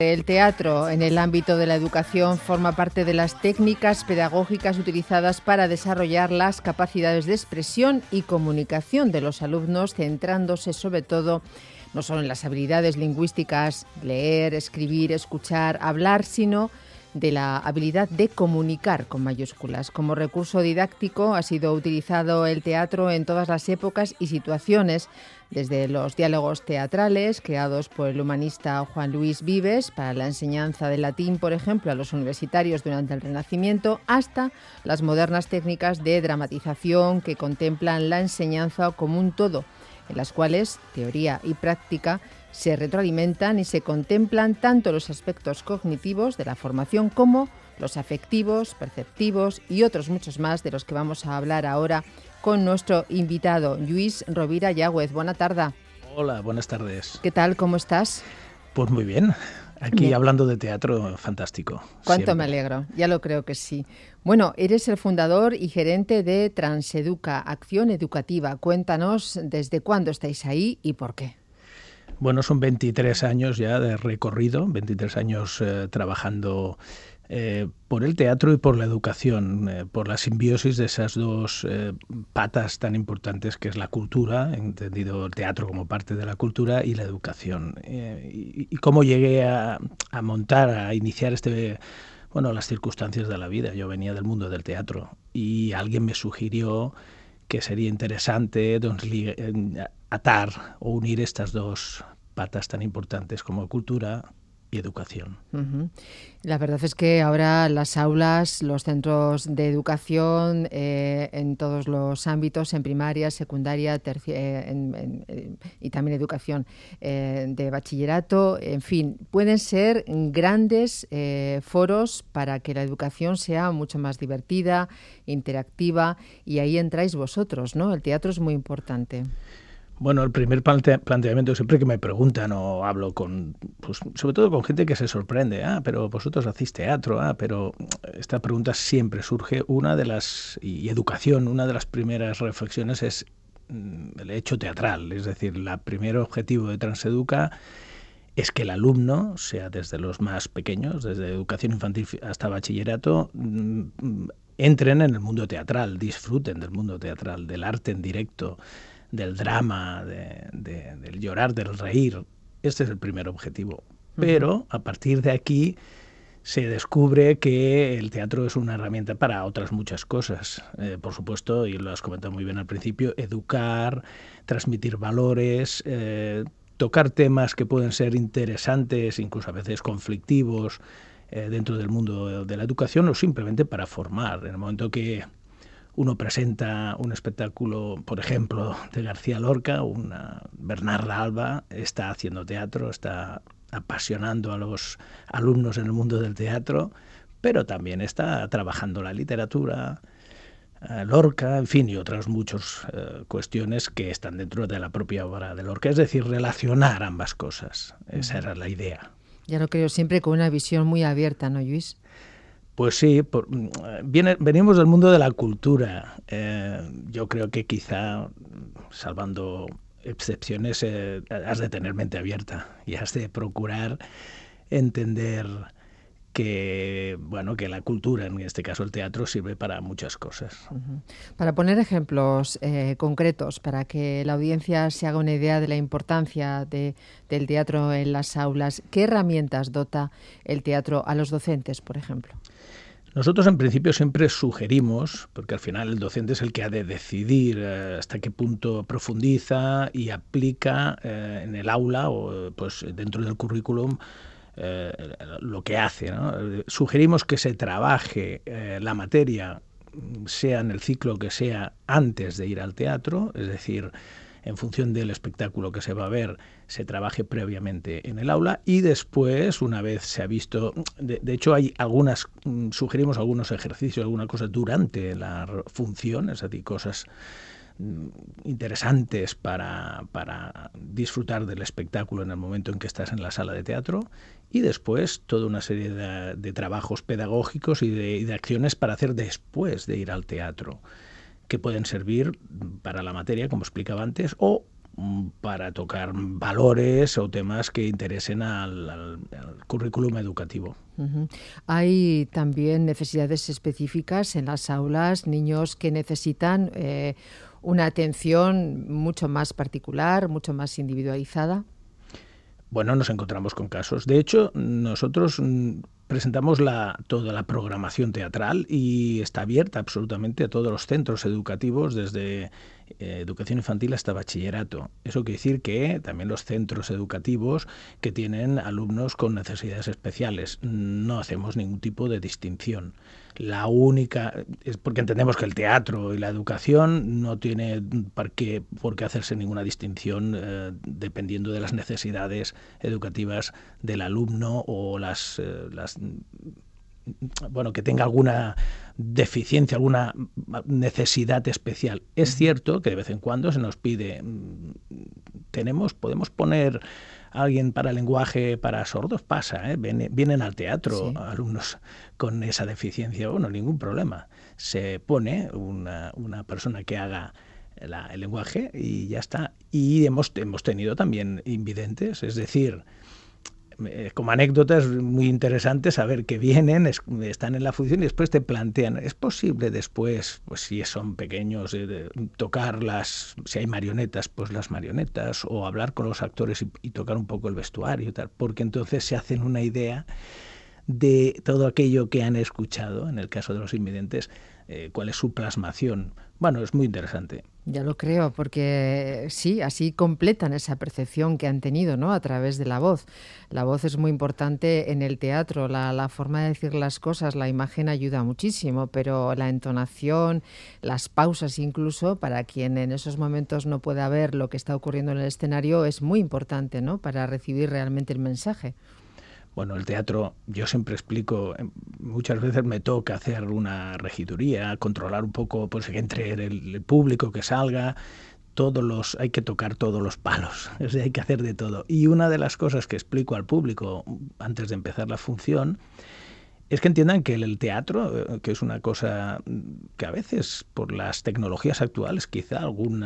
El teatro en el ámbito de la educación forma parte de las técnicas pedagógicas utilizadas para desarrollar las capacidades de expresión y comunicación de los alumnos, centrándose sobre todo no solo en las habilidades lingüísticas, leer, escribir, escuchar, hablar, sino de la habilidad de comunicar con mayúsculas. Como recurso didáctico ha sido utilizado el teatro en todas las épocas y situaciones, desde los diálogos teatrales creados por el humanista Juan Luis Vives para la enseñanza del latín, por ejemplo, a los universitarios durante el Renacimiento, hasta las modernas técnicas de dramatización que contemplan la enseñanza como un todo, en las cuales teoría y práctica se retroalimentan y se contemplan tanto los aspectos cognitivos de la formación como los afectivos, perceptivos y otros muchos más de los que vamos a hablar ahora con nuestro invitado, Lluís Rovira Yáguez. Buena tarde. Hola, buenas tardes. ¿Qué tal? ¿Cómo estás? Pues muy bien. Aquí bien. Hablando de teatro, fantástico. Cuánto siempre. Me alegro, ya lo creo que sí. Bueno, eres el fundador y gerente de Transeduca, Acción Educativa. Cuéntanos desde cuándo estáis ahí y por qué. Bueno, son 23 años ya de recorrido, 23 años trabajando por el teatro y por la educación, por la simbiosis de esas dos patas tan importantes que es la cultura, entendido el teatro como parte de la cultura, y la educación. Y cómo llegué a montar, a iniciar las circunstancias de la vida. Yo venía del mundo del teatro y alguien me sugirió que sería interesante atar o unir estas dos patas tan importantes como cultura y educación. Uh-huh. La verdad es que ahora las aulas, los centros de educación en todos los ámbitos, en primaria, secundaria, y también educación de bachillerato, en fin, pueden ser grandes foros para que la educación sea mucho más divertida, interactiva, y ahí entráis vosotros, ¿no? El teatro es muy importante. Bueno, el primer planteamiento, siempre que me preguntan o hablo sobre todo con gente que se sorprende, pero vosotros hacéis teatro, pero esta pregunta siempre surge, y educación, una de las primeras reflexiones es el hecho teatral, es decir, el primer objetivo de Transeduca es que el alumno, sea desde los más pequeños, desde educación infantil hasta bachillerato, entren en el mundo teatral, disfruten del mundo teatral, del arte en directo, del drama, del llorar, del reír. Este es el primer objetivo. Pero a partir de aquí se descubre que el teatro es una herramienta para otras muchas cosas. Por supuesto, y lo has comentado muy bien al principio, educar, transmitir valores, tocar temas que pueden ser interesantes, incluso a veces conflictivos, dentro del mundo de la educación, o simplemente para formar. En el momento que uno presenta un espectáculo, por ejemplo, de García Lorca, una Bernarda Alba, está haciendo teatro, está apasionando a los alumnos en el mundo del teatro, pero también está trabajando la literatura, Lorca, en fin, y otras muchas cuestiones que están dentro de la propia obra de Lorca, es decir, relacionar ambas cosas. Esa era la idea. Ya lo creo, siempre con una visión muy abierta, ¿no, Lluís? Pues sí, venimos del mundo de la cultura. Yo creo que quizá, salvando excepciones, has de tener mente abierta y has de procurar entender que la cultura, en este caso el teatro, sirve para muchas cosas. Uh-huh. Para poner ejemplos concretos, para que la audiencia se haga una idea de la importancia del teatro en las aulas, ¿qué herramientas dota el teatro a los docentes, por ejemplo? Nosotros en principio siempre sugerimos, porque al final el docente es el que ha de decidir hasta qué punto profundiza y aplica en el aula o pues dentro del currículum lo que hace, ¿no? Sugerimos que se trabaje la materia, sea en el ciclo que sea, antes de ir al teatro, es decir, en función del espectáculo que se va a ver, se trabaje previamente en el aula y después, una vez se ha visto, de hecho sugerimos algunos ejercicios, algunas cosas durante la función, es decir, cosas interesantes para disfrutar del espectáculo en el momento en que estás en la sala de teatro, y después toda una serie de trabajos pedagógicos y de acciones para hacer después de ir al teatro, que pueden servir para la materia, como explicaba antes, o para tocar valores o temas que interesen al currículum educativo. Uh-huh. Hay también necesidades específicas en las aulas, niños que necesitan una atención mucho más particular, mucho más individualizada. Bueno, nos encontramos con casos. De hecho, nosotros presentamos toda la programación teatral y está abierta absolutamente a todos los centros educativos, desde educación infantil hasta bachillerato. Eso quiere decir que también los centros educativos que tienen alumnos con necesidades especiales. No hacemos ningún tipo de distinción. La única es porque entendemos que el teatro y la educación no tiene por qué hacerse ninguna distinción dependiendo de las necesidades educativas del alumno o que tenga alguna deficiencia, alguna necesidad especial. Es cierto que de vez en cuando se nos pide, podemos poner a alguien para lenguaje para sordos, pasa, vienen al teatro alumnos con esa deficiencia, bueno, ningún problema. Se pone una persona que haga el lenguaje y ya está. Y hemos tenido también invidentes, es decir, como anécdota es muy interesante saber que vienen, están en la función y después te plantean, ¿es posible después, pues si son pequeños, tocar si hay marionetas, pues las marionetas, o hablar con los actores y tocar un poco el vestuario y tal? Porque entonces se hacen una idea de todo aquello que han escuchado, en el caso de los invidentes, cuál es su plasmación. Bueno, es muy interesante. Ya lo creo, porque sí, así completan esa percepción que han tenido, ¿no?, a través de la voz. La voz es muy importante en el teatro, la forma de decir las cosas, la imagen ayuda muchísimo, pero la entonación, las pausas incluso, para quien en esos momentos no pueda ver lo que está ocurriendo en el escenario, es muy importante, ¿no?, para recibir realmente el mensaje. Bueno, el teatro, yo siempre explico, muchas veces me toca hacer una regiduría, controlar un poco, pues que entre el público, que salga, hay que tocar todos los palos, o sea, hay que hacer de todo. Y una de las cosas que explico al público antes de empezar la función es que entiendan que el teatro, que es una cosa que a veces por las tecnologías actuales quizá algún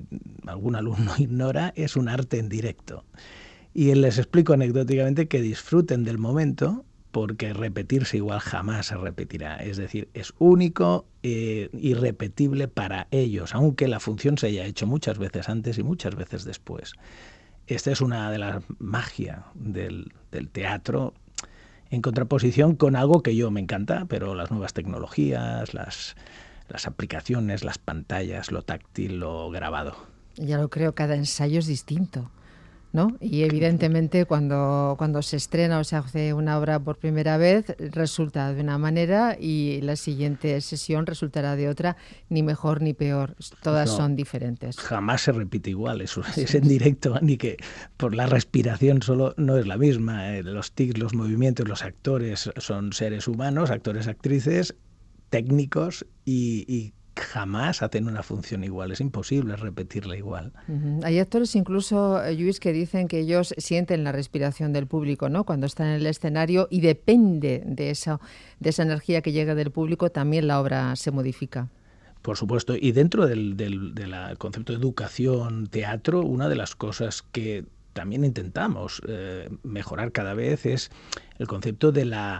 alumno ignora, es un arte en directo. Y les explico anecdóticamente que disfruten del momento, porque repetirse igual jamás se repetirá. Es decir, es único, irrepetible para ellos, aunque la función se haya hecho muchas veces antes y muchas veces después. Esta es una de las magias del teatro, en contraposición con algo que yo me encanta, pero las nuevas tecnologías, las aplicaciones, las pantallas, lo táctil, lo grabado. Ya lo creo, cada ensayo es distinto, ¿no? Y evidentemente cuando se estrena o se hace una obra por primera vez resulta de una manera y la siguiente sesión resultará de otra, ni mejor ni peor, todas son diferentes. Jamás se repite igual, eso es en directo, ni que por la respiración solo no es la misma, los tics, los movimientos, los actores son seres humanos, actores, actrices, técnicos y jamás hacen una función igual, es imposible repetirla igual. Uh-huh. Hay actores incluso, Lluís, que dicen que ellos sienten la respiración del público, ¿no?, cuando están en el escenario, y depende de esa energía que llega del público, también la obra se modifica. Por supuesto, y dentro del concepto de educación, teatro, una de las cosas que también intentamos mejorar cada vez es el concepto de la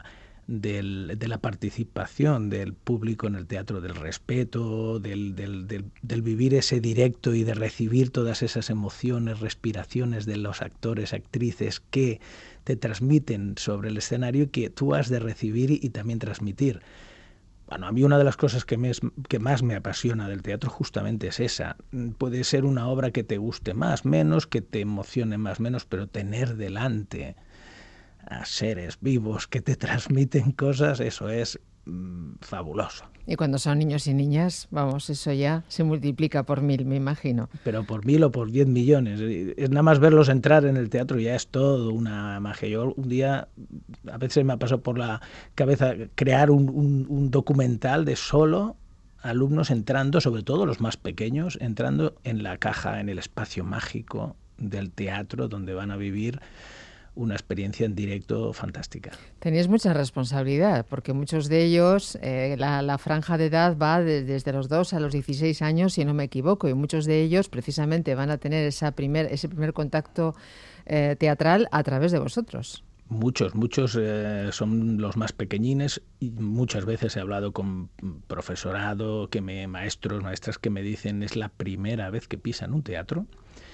participación del público en el teatro, del respeto, del vivir ese directo y de recibir todas esas emociones, respiraciones de los actores, actrices que te transmiten sobre el escenario y que tú has de recibir y también transmitir. Bueno, a mí una de las cosas que más me apasiona del teatro justamente es esa. Puede ser una obra que te guste más, menos, que te emocione más, menos, pero tener delante a seres vivos que te transmiten cosas, eso es fabuloso. Y cuando son niños y niñas, vamos, eso ya se multiplica por 1000, me imagino. Pero por 1000 o por 10 millones. Es nada más verlos entrar en el teatro, ya es todo una magia. Yo un día, a veces me ha pasado por la cabeza crear un documental de solo alumnos entrando, sobre todo los más pequeños, entrando en la caja, en el espacio mágico del teatro, donde van a vivir una experiencia en directo fantástica. Tenéis mucha responsabilidad, porque muchos de ellos, la franja de edad va desde los 2 a los 16 años, si no me equivoco, y muchos de ellos precisamente van a tener ese primer contacto teatral a través de vosotros. Muchos son los más pequeñines y muchas veces he hablado con profesorado, maestras que me dicen es la primera vez que pisan un teatro.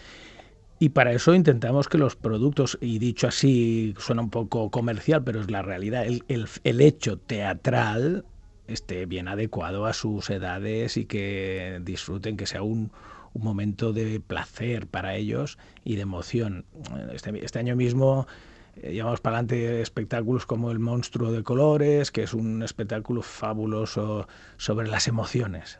Y para eso intentamos que los productos, y dicho así suena un poco comercial, pero es la realidad, el hecho teatral esté bien adecuado a sus edades y que disfruten, que sea un momento de placer para ellos y de emoción. Este año mismo llevamos para adelante espectáculos como El monstruo de colores, que es un espectáculo fabuloso sobre las emociones.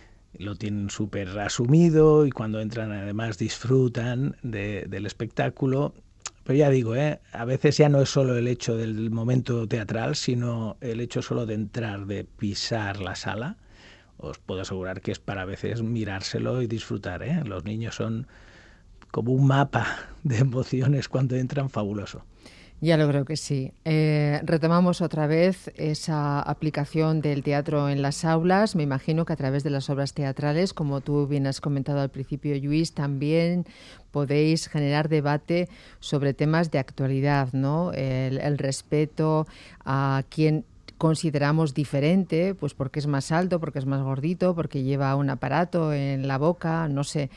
Lo tienen súper asumido y cuando entran además disfrutan del espectáculo. Pero ya digo, a veces ya no es solo el hecho del momento teatral, sino el hecho solo de entrar, de pisar la sala. Os puedo asegurar que es para a veces mirárselo y disfrutar. Los niños son como un mapa de emociones cuando entran, fabuloso. Ya lo creo que sí. Retomamos otra vez esa aplicación del teatro en las aulas. Me imagino que a través de las obras teatrales, como tú bien has comentado al principio, Lluís, también podéis generar debate sobre temas de actualidad, ¿no? El respeto a quien consideramos diferente, pues porque es más alto, porque es más gordito, porque lleva un aparato en la boca, no sé,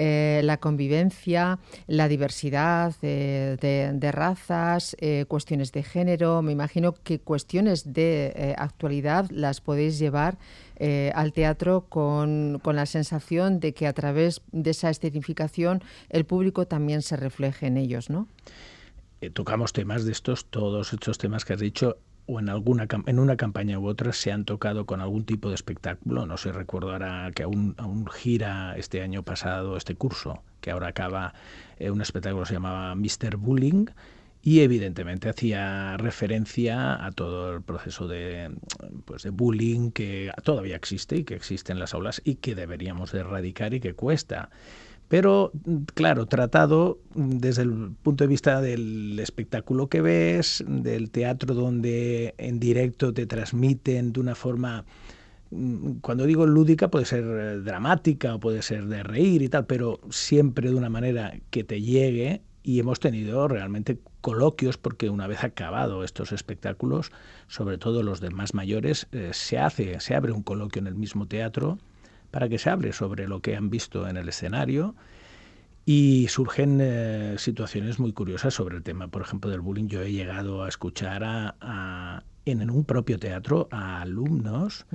la convivencia, la diversidad de razas, cuestiones de género. Me imagino que cuestiones de actualidad las podéis llevar al teatro con la sensación de que a través de esa escenificación el público también se refleje en ellos, ¿no? Tocamos temas de todos estos temas que has dicho, o en una campaña u otra se han tocado con algún tipo de espectáculo. No sé, recuerdo ahora que aún gira este año pasado, este curso, que ahora acaba, un espectáculo se llamaba Mr. Bullying, y evidentemente hacía referencia a todo el proceso de bullying que todavía existe y que existe en las aulas y que deberíamos de erradicar y que cuesta. Pero, claro, tratado desde el punto de vista del espectáculo que ves, del teatro donde en directo te transmiten de una forma, cuando digo lúdica, puede ser dramática o puede ser de reír y tal, pero siempre de una manera que te llegue. Y hemos tenido realmente coloquios porque una vez acabado estos espectáculos, sobre todo los de más mayores, se abre un coloquio en el mismo teatro para que se hable sobre lo que han visto en el escenario y surgen situaciones muy curiosas sobre el tema, por ejemplo, del bullying. Yo he llegado a escuchar en un propio teatro a alumnos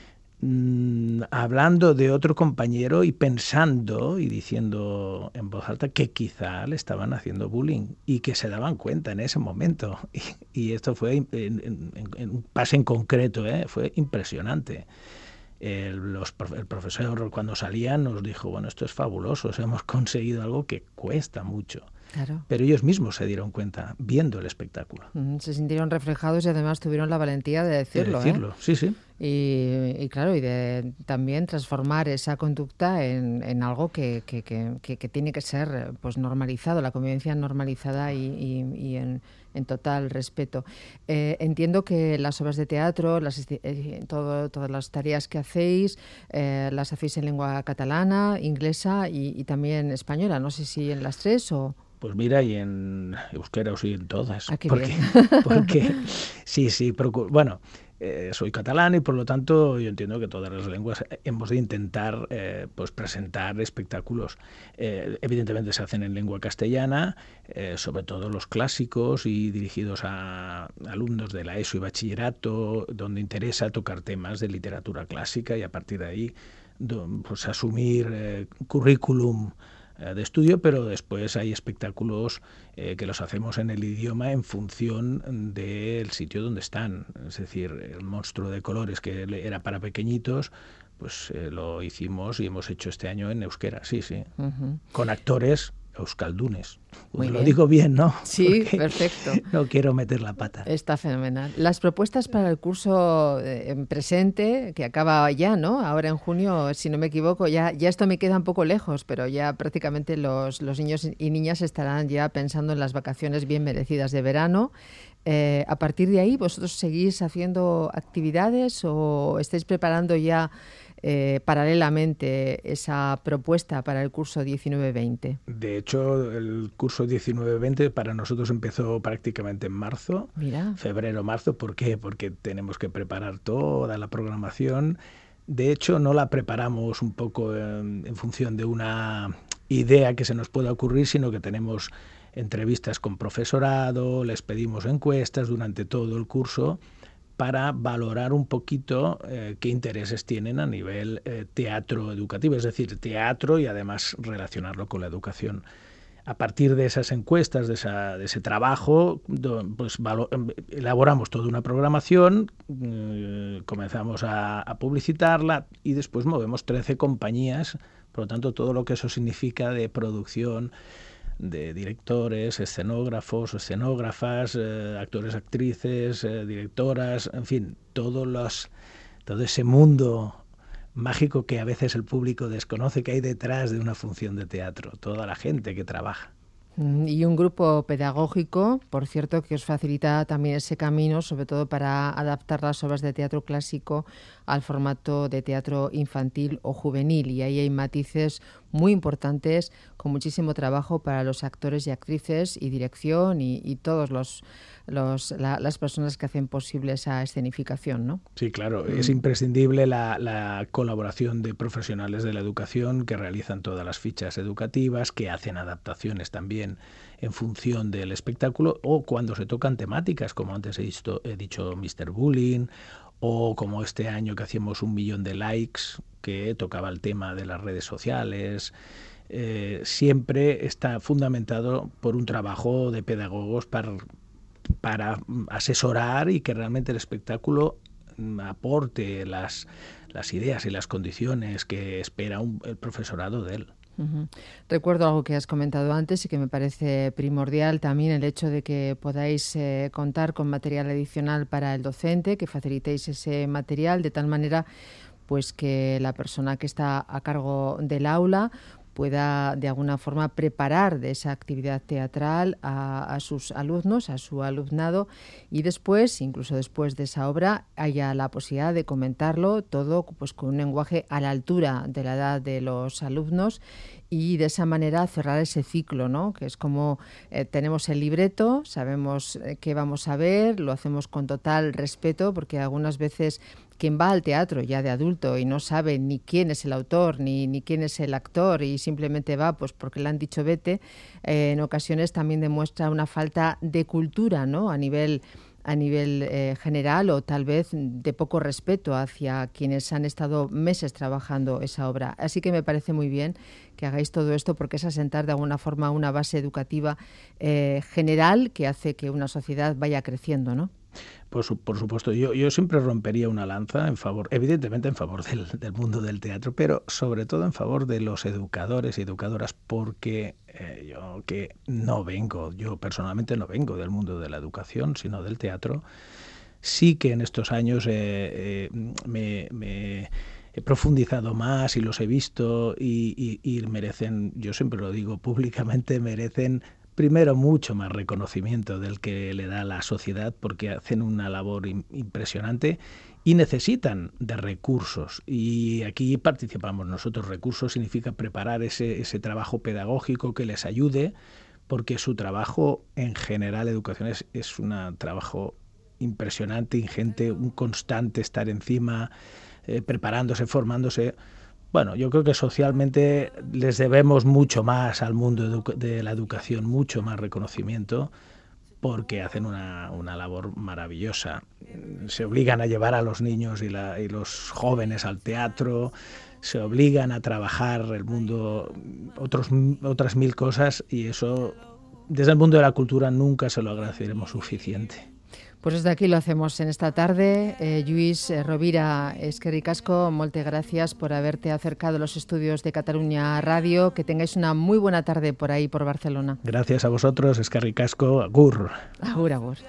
hablando de otro compañero y pensando y diciendo en voz alta que quizá le estaban haciendo bullying y que se daban cuenta en ese momento. Y esto fue en un pase en concreto, fue impresionante. El profesor cuando salía nos dijo, bueno, esto es fabuloso, hemos conseguido algo que cuesta mucho. Claro. Pero ellos mismos se dieron cuenta viendo el espectáculo. Se sintieron reflejados y además tuvieron la valentía de decirlo. Sí, sí. Y claro, y de también transformar esa conducta en algo que tiene que ser pues normalizado, la convivencia normalizada y en total respeto. Entiendo que las obras de teatro, todas las tareas que hacéis, las hacéis en lengua catalana, inglesa y también española. No sé si en las tres o... Pues mira, y en euskera o sí en todas. Qué bien. Porque sí, bueno, soy catalán y por lo tanto yo entiendo que todas las lenguas hemos de intentar pues presentar espectáculos. Evidentemente se hacen en lengua castellana, sobre todo los clásicos y dirigidos a alumnos de la ESO y bachillerato, donde interesa tocar temas de literatura clásica y a partir de ahí pues asumir currículum de estudio, pero después hay espectáculos que los hacemos en el idioma en función del sitio donde están. Es decir, El monstruo de colores, que era para pequeñitos, pues lo hicimos y hemos hecho este año en euskera, sí. Con actores euskaldunes. Muy Lo bien. digo bien, ¿no? Sí, Porque perfecto. no quiero meter la pata. Está fenomenal. Las propuestas para el curso en presente, que acaba ya, ¿no? Ahora en junio, si no me equivoco, ya esto me queda un poco lejos, pero ya prácticamente los niños y niñas estarán ya pensando en las vacaciones bien merecidas de verano. A partir de ahí, ¿vosotros seguís haciendo actividades o estáis preparando ya paralelamente esa propuesta para el curso 19-20? De hecho, el curso 19-20 para nosotros empezó prácticamente en marzo, Mira. febrero-marzo. ¿Por qué? Porque tenemos que preparar toda la programación. De hecho, no la preparamos un poco en función de una idea que se nos pueda ocurrir, sino que tenemos entrevistas con profesorado, les pedimos encuestas durante todo el curso para valorar un poquito qué intereses tienen a nivel teatro educativo, es decir, teatro y además relacionarlo con la educación. A partir de esas encuestas, de ese trabajo, pues elaboramos toda una programación, comenzamos a publicitarla y después movemos 13 compañías, por lo tanto todo lo que eso significa de producción, de directores, escenógrafos, escenógrafas, actores, actrices, directoras, en fin, todo ese mundo mágico que a veces el público desconoce que hay detrás de una función de teatro, toda la gente que trabaja. Y un grupo pedagógico, por cierto, que os facilita también ese camino, sobre todo para adaptar las obras de teatro clásico al formato de teatro infantil o juvenil. Y ahí hay matices muy importantes, con muchísimo trabajo para los actores y actrices y dirección y todos las personas que hacen posible esa escenificación, ¿no? Sí, claro. Es imprescindible la colaboración de profesionales de la educación que realizan todas las fichas educativas, que hacen adaptaciones también en función del espectáculo o cuando se tocan temáticas, como antes he dicho Mr. Bullying, o como este año que hacíamos 1 millón de likes, que tocaba el tema de las redes sociales. Siempre está fundamentado por un trabajo de pedagogos para asesorar y que realmente el espectáculo aporte las ideas y las condiciones que espera el profesorado de él. Uh-huh. Recuerdo algo que has comentado antes y que me parece primordial también, el hecho de que podáis contar con material adicional para el docente, que facilitéis ese material de tal manera pues que la persona que está a cargo del aula pueda de alguna forma preparar de esa actividad teatral a sus alumnos, a su alumnado, y después, incluso después de esa obra, haya la posibilidad de comentarlo todo pues con un lenguaje a la altura de la edad de los alumnos y de esa manera cerrar ese ciclo, ¿no? Que es como tenemos el libreto, sabemos qué vamos a ver, lo hacemos con total respeto, porque algunas veces quien va al teatro ya de adulto y no sabe ni quién es el autor ni quién es el actor y simplemente va pues porque le han dicho vete, en ocasiones también demuestra una falta de cultura, ¿no? A nivel general o tal vez de poco respeto hacia quienes han estado meses trabajando esa obra. Así que me parece muy bien que hagáis todo esto porque es asentar de alguna forma una base educativa general que hace que una sociedad vaya creciendo, ¿no? Por supuesto, yo siempre rompería una lanza evidentemente en favor del mundo del teatro, pero sobre todo en favor de los educadores y educadoras, porque yo personalmente no vengo del mundo de la educación, sino del teatro. Sí que en estos años me he profundizado más y los he visto y merecen, yo siempre lo digo públicamente, merecen primero mucho más reconocimiento del que le da la sociedad porque hacen una labor impresionante y necesitan de recursos. Y aquí participamos nosotros. Recursos significa preparar ese trabajo pedagógico que les ayude, porque su trabajo en general, educación, es un trabajo impresionante, ingente, un constante estar encima, preparándose, formándose. Bueno, yo creo que socialmente les debemos mucho más al mundo de la educación, mucho más reconocimiento, porque hacen una labor maravillosa. Se obligan a llevar a los niños y los jóvenes al teatro, se obligan a trabajar el mundo, otras 1000 cosas, y eso, desde el mundo de la cultura, nunca se lo agradeceremos suficiente. Pues desde aquí lo hacemos en esta tarde. Lluís Rovira, eskerrik asko, molte gracias por haberte acercado a los estudios de Catalunya Radio. Que tengáis una muy buena tarde por ahí, por Barcelona. Gracias a vosotros, eskerrik asko, agur. Agur, agur.